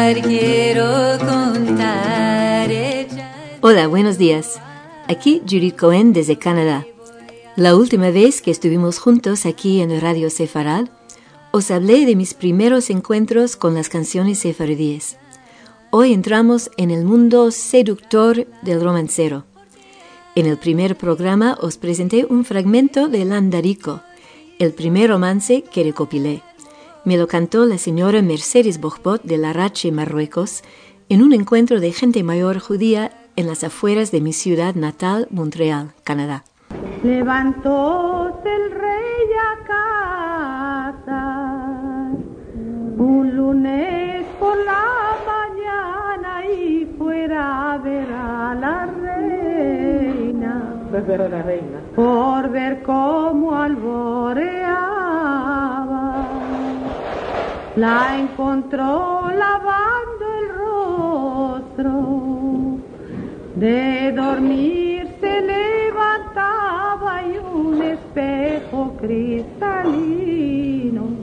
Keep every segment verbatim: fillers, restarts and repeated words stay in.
contar, quiero contar. Hola, buenos días. Aquí Judith Cohen desde Canadá. La última vez que estuvimos juntos aquí en Radio Sefarad, os hablé de mis primeros encuentros con las canciones sefardíes. Hoy entramos en el mundo seductor del romancero. En el primer programa os presenté un fragmento de Landarico, el primer romance que recopilé. Me lo cantó la señora Mercedes Bogbot de Larache, Marruecos, en un encuentro de gente mayor judía en las afueras de mi ciudad natal, Montreal, Canadá. Levantóse el rey a cazar un lunes por la mañana y fuera a ver a la reina, ver a la reina, por ver cómo alboreaba. La encontró lavando el rostro, de dormir se levantaba y un espejo cristalino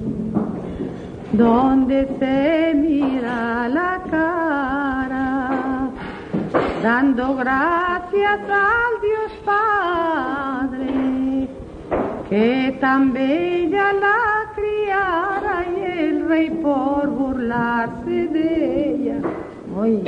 donde se mira la cara, dando gracias al Dios Padre que tan bella la criara y el rey por burlarse de ella, ¡ay!,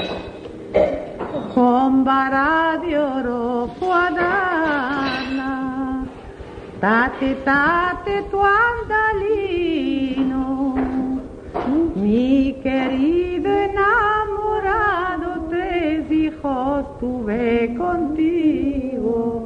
con vara de oro fue a darla. Tate, tate tu andalino, mi querido enamorado, tres hijos tuve contigo.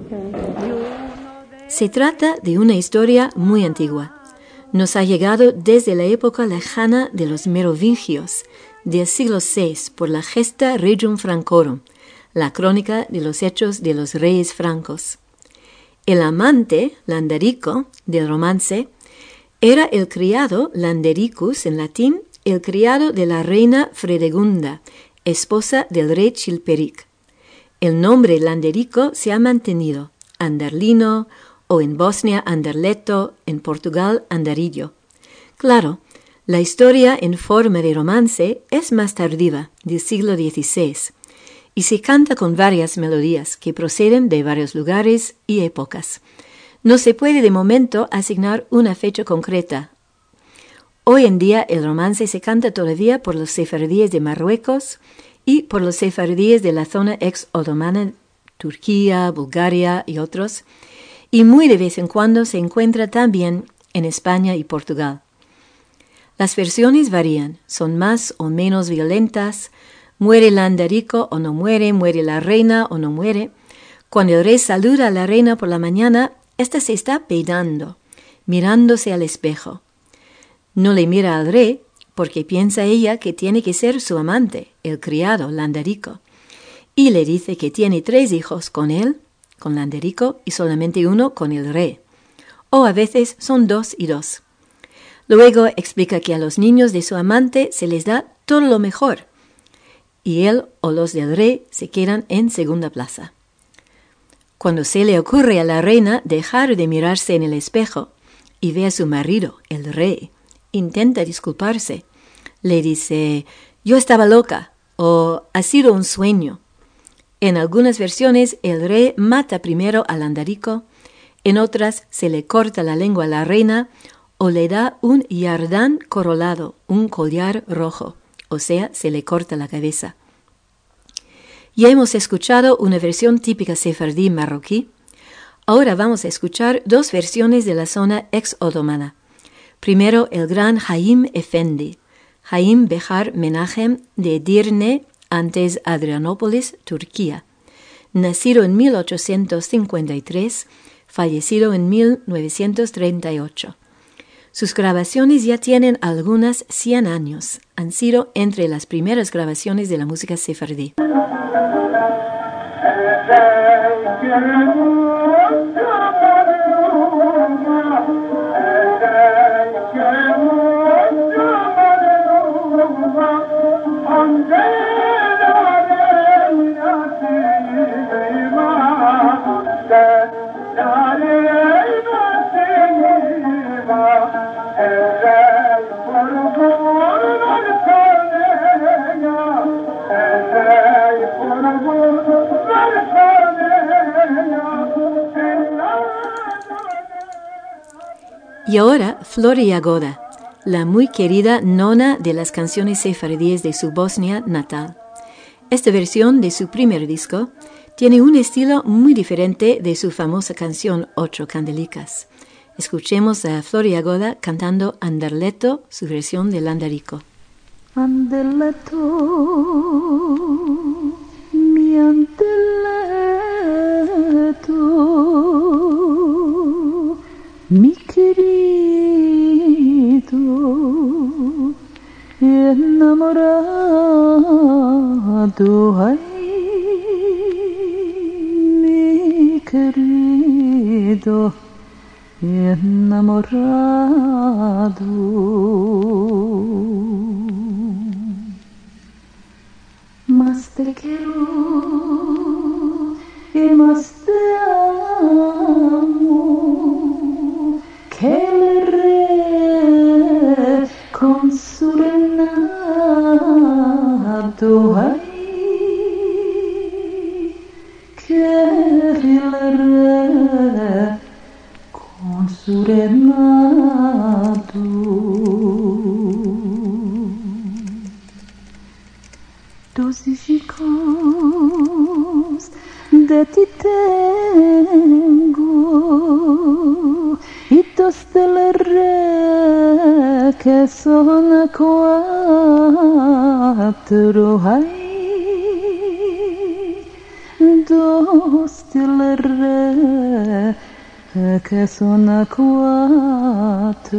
Se trata de una historia muy antigua. Nos ha llegado desde la época lejana de los merovingios, del siglo seis, por la Gesta Regium Francorum, la crónica de los hechos de los reyes francos. El amante, Landarico, del romance, era el criado, Landericus en latín, el criado de la reina Fredegunda, esposa del rey Chilperic. El nombre Landerico se ha mantenido, Anderlino, o en Bosnia Anderleto, en Portugal Andarillo. Claro, la historia en forma de romance es más tardiva, del siglo dieciséis, y se canta con varias melodías que proceden de varios lugares y épocas. No se puede de momento asignar una fecha concreta. Hoy en día el romance se canta todavía por los sefardíes de Marruecos y por los sefardíes de la zona ex-otomana, Turquía, Bulgaria y otros, y muy de vez en cuando se encuentra también en España y Portugal. Las versiones varían, son más o menos violentas, muere Landarico o no muere, muere la reina o no muere. Cuando el rey saluda a la reina por la mañana, ésta se está peinando, mirándose al espejo. No le mira al rey porque piensa ella que tiene que ser su amante, el criado Landarico, y le dice que tiene tres hijos con él, con Landarico, y solamente uno con el rey. O a veces son dos y dos. Luego explica que a los niños de su amante se les da todo lo mejor, y él o los del rey se quedan en segunda plaza. Cuando se le ocurre a la reina dejar de mirarse en el espejo y ve a su marido, el rey, intenta disculparse. Le dice, yo estaba loca, o ha sido un sueño. En algunas versiones el rey mata primero a Landarico, en otras se le corta la lengua a la reina o le da un yardán corolado, un collar rojo, o sea, se le corta la cabeza. Ya hemos escuchado una versión típica sefardí marroquí. Ahora vamos a escuchar dos versiones de la zona ex-otomana. Primero el gran Haim Efendi, Haim Behar Menachem de Edirne, antes Adrianópolis, Turquía. Nacido en mil ochocientos cincuenta y tres, fallecido en mil novecientos treinta y ocho. Sus grabaciones ya tienen algunas cien años. Han sido entre las primeras grabaciones de la música sefardí. Thank you. Y ahora, Flor y Yagoda, la muy querida nona de las canciones sefardíes de su Bosnia natal. Esta versión de su primer disco tiene un estilo muy diferente de su famosa canción Ocho Candelicas. Escuchemos a Flor y Yagoda cantando Anderleto, su versión del Andarico. Anderleto, mi Anderleto, mi querido, enamorado, ay, mi querido, enamorado. Más te quiero y más te amo que el rey con su renado, ay, que el rey con su renado. Dos hijos de ti tengo y dos del rey que son cuatro, ay, dos del rey que son cuatro.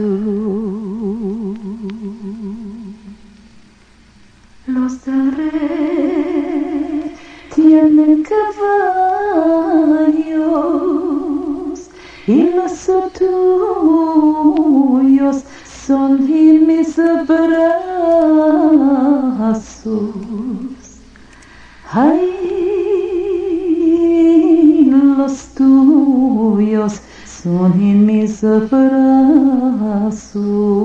Los del rey tienen caballos y los tuyos son en mis brazos. Ay, los tuyos son en mis brazos.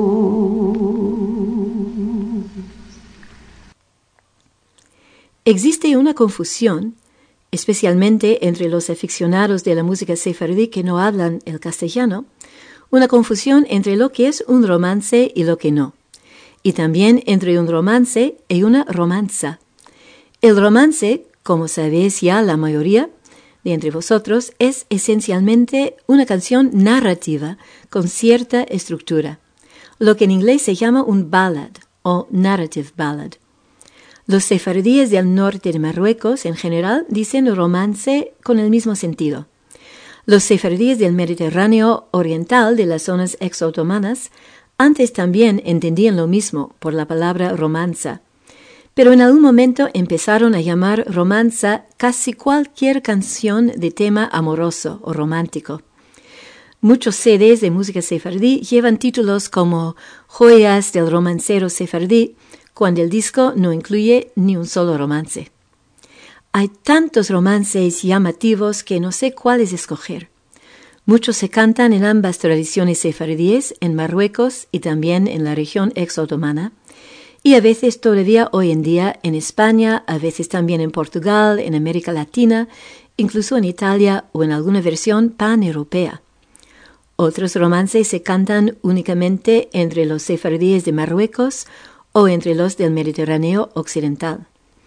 Existe una confusión, especialmente entre los aficionados de la música sefardí que no hablan el castellano, una confusión entre lo que es un romance y lo que no, y también entre un romance y una romanza. El romance, como sabéis ya la mayoría de entre vosotros, es esencialmente una canción narrativa con cierta estructura, lo que en inglés se llama un ballad o narrative ballad. Los sefardíes del norte de Marruecos, en general, dicen romance con el mismo sentido. Los sefardíes del Mediterráneo oriental, de las zonas ex-otomanas, antes también entendían lo mismo por la palabra romanza, pero en algún momento empezaron a llamar romanza casi cualquier canción de tema amoroso o romántico. Muchos C Ds de música sefardí llevan títulos como Joyas del romancero sefardí, cuando el disco no incluye ni un solo romance. Hay tantos romances llamativos que no sé cuáles escoger. Muchos se cantan en ambas tradiciones sefardíes, en Marruecos y también en la región ex-otomana, y a veces todavía hoy en día en España, a veces también en Portugal, en América Latina, incluso en Italia o en alguna versión pan-europea. Otros romances se cantan únicamente entre los sefardíes de Marruecos o entre los del Mediterráneo occidental.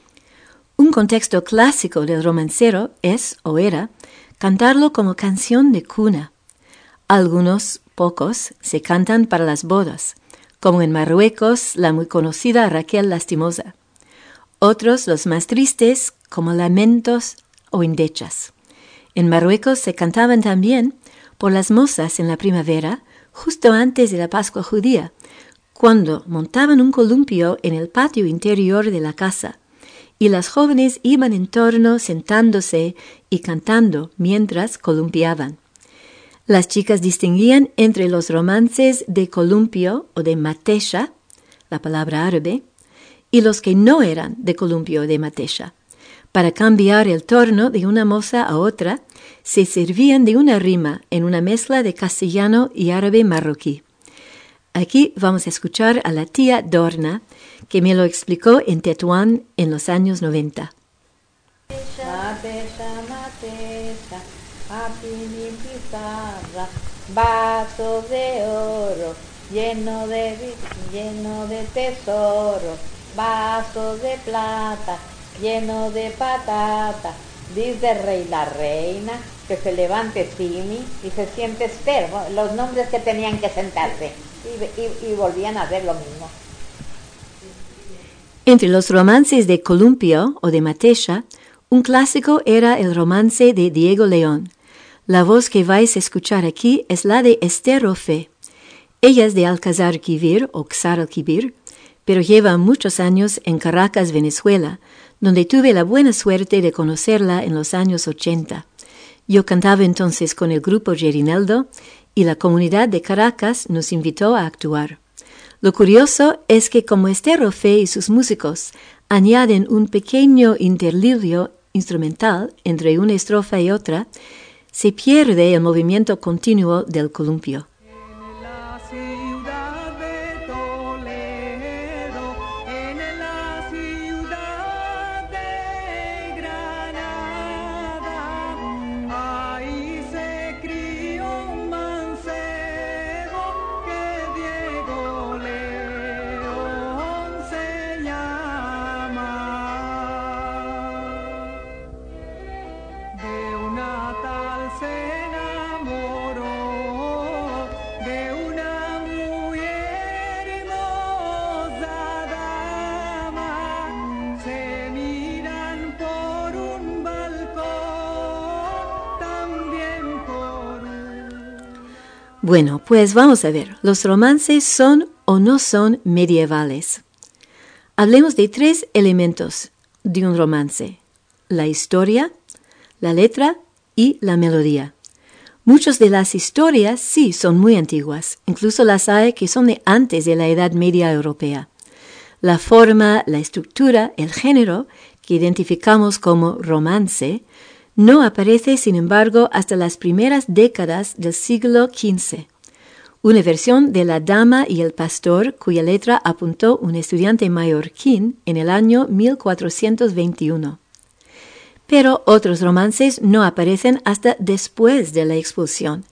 Un contexto clásico del romancero es, o era, cantarlo como canción de cuna. Algunos, pocos, se cantan para las bodas, como en Marruecos la muy conocida Raquel Lastimosa. Otros, los más tristes, como lamentos o endechas. En Marruecos se cantaban también por las mozas en la primavera, justo antes de la Pascua judía, cuando montaban un columpio en el patio interior de la casa, y las jóvenes iban en torno sentándose y cantando mientras columpiaban. Las chicas distinguían entre los romances de columpio o de matesha, la palabra árabe, y los que no eran de columpio o de matesha. Para cambiar el tono de una moza a otra, se servían de una rima en una mezcla de castellano y árabe marroquí. Aquí vamos a escuchar a la tía Dorna, que me lo explicó en Tetuán en los años noventa. mateja, mateja, a pini pizarra, vasos de oro, lleno de, lleno de tesoro, vasos de plata, lleno de patata. Dice el rey, la reina, que se levante Simi y se siente Esther, los nombres que tenían que sentarse, y, y, y volvían a hacer lo mismo. Entre los romances de Columpio o de Matesha, un clásico era el romance de Diego León. La voz que vais a escuchar aquí es la de Esther Rofe. Ella es de Alcázar-Quibir o Xaral-Quibir, pero lleva muchos años en Caracas, Venezuela, donde tuve la buena suerte de conocerla en los años ochenta. Yo cantaba entonces con el grupo Gerineldo y la comunidad de Caracas nos invitó a actuar. Lo curioso es que como Esther Rofe y sus músicos añaden un pequeño interludio instrumental entre una estrofa y otra, se pierde el movimiento continuo del columpio. Bueno, pues vamos a ver, ¿los romances son o no son medievales? Hablemos de tres elementos de un romance: la historia, la letra y la melodía. Muchas de las historias sí son muy antiguas, incluso las hay que son de antes de la Edad Media europea. La forma, la estructura, el género que identificamos como romance no aparece, sin embargo, hasta las primeras décadas del siglo quince. Una versión de La Dama y el Pastor, cuya letra apuntó un estudiante mallorquín en el año mil cuatrocientos veintiuno. Pero otros romances no aparecen hasta después de la expulsión,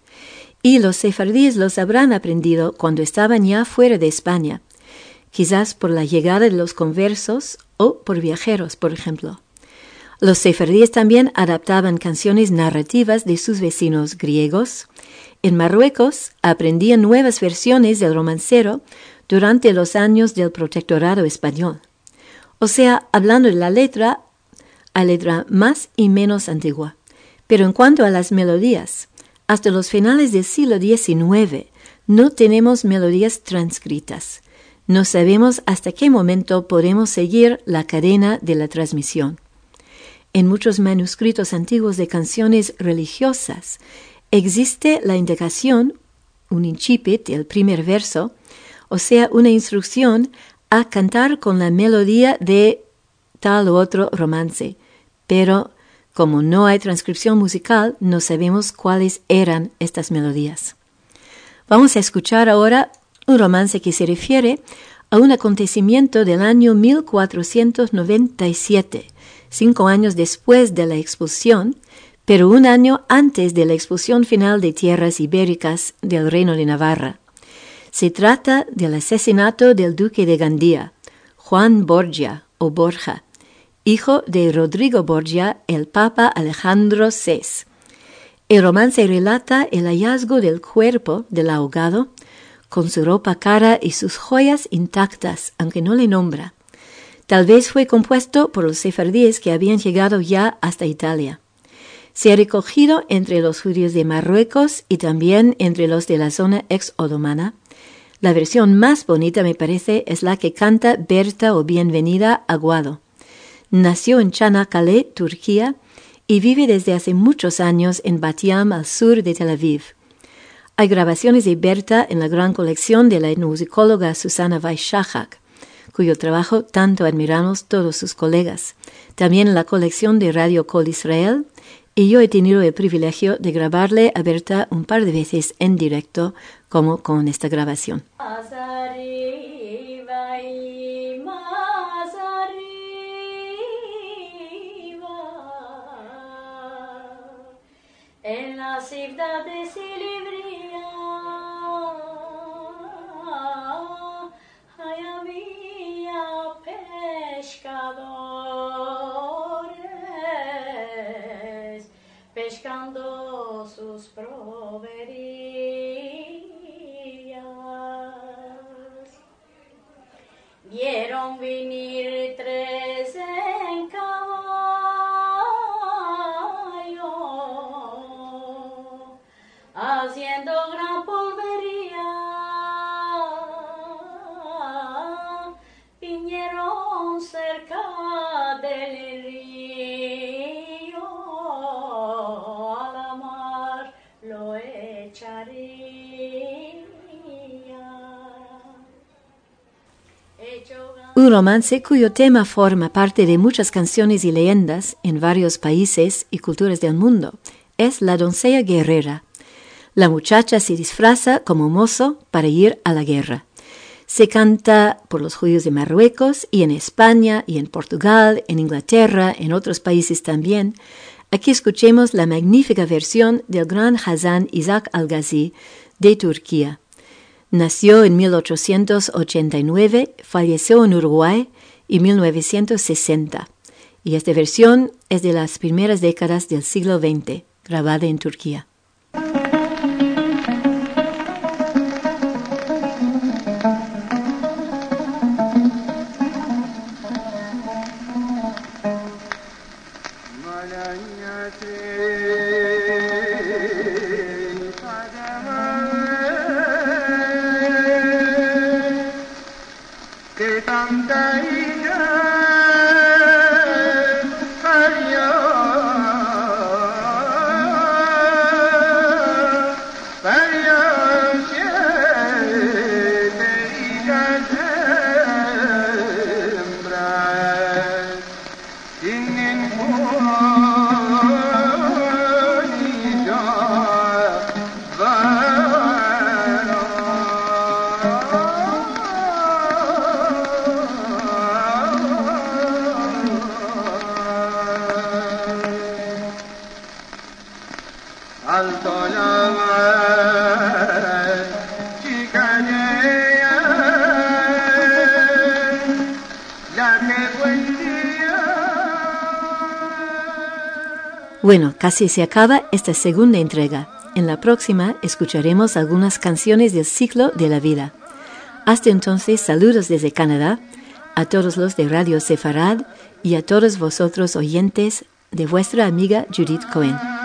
y los sefardíes los habrán aprendido cuando estaban ya fuera de España, quizás por la llegada de los conversos o por viajeros, por ejemplo. Los sefardíes también adaptaban canciones narrativas de sus vecinos griegos. En Marruecos aprendían nuevas versiones del romancero durante los años del protectorado español. O sea, hablando de la letra, hay letra más y menos antigua. Pero en cuanto a las melodías, hasta los finales del siglo diecinueve no tenemos melodías transcritas. No sabemos hasta qué momento podemos seguir la cadena de la transmisión. En muchos manuscritos antiguos de canciones religiosas existe la indicación, un incipit, el primer verso, o sea, una instrucción a cantar con la melodía de tal u otro romance. Pero como no hay transcripción musical, no sabemos cuáles eran estas melodías. Vamos a escuchar ahora un romance que se refiere a un acontecimiento del año mil cuatrocientos noventa y siete, cinco años después de la expulsión, pero un año antes de la expulsión final de tierras ibéricas del Reino de Navarra. Se trata del asesinato del duque de Gandía, Juan Borgia o Borja, hijo de Rodrigo Borgia, el Papa Alejandro sexto. El romance relata el hallazgo del cuerpo del ahogado, con su ropa cara y sus joyas intactas, aunque no le nombra. Tal vez fue compuesto por los sefardíes que habían llegado ya hasta Italia. Se ha recogido entre los judíos de Marruecos y también entre los de la zona ex-otomana. La versión más bonita, me parece, es la que canta Berta o Bienvenida Aguado. Nació en Çanakkale, Turquía, y vive desde hace muchos años en Bat Yam, al sur de Tel Aviv. Hay grabaciones de Berta en la gran colección de la etnomusicóloga Susana Weishachak, cuyo trabajo tanto admiramos todos sus colegas. También en la colección de Radio Kol Israel, y yo he tenido el privilegio de grabarle a Berta un par de veces en directo, como con esta grabación. na cidade silibria, ai havia pescadores pescando sus proverías. Vieron venir tres en caballo, haciendo gran polvería. Vinieron cerca del río, a la mar lo echaría. Un romance cuyo tema forma parte de muchas canciones y leyendas en varios países y culturas del mundo es La doncella guerrera. La muchacha se disfraza como mozo para ir a la guerra. Se canta por los judíos de Marruecos y en España y en Portugal, en Inglaterra, en otros países también. Aquí escuchemos la magnífica versión del gran Hazan Isaac Al-Ghazi de Turquía. Nació en mil ochocientos ochenta y nueve, falleció en Uruguay en mil novecientos sesenta. Y esta versión es de las primeras décadas del siglo veinte, grabada en Turquía. Bueno, casi se acaba esta segunda entrega. En la próxima escucharemos algunas canciones del ciclo de la vida. Hasta entonces, saludos desde Canadá, a todos los de Radio Sefarad y a todos vosotros oyentes de vuestra amiga Judith Cohen.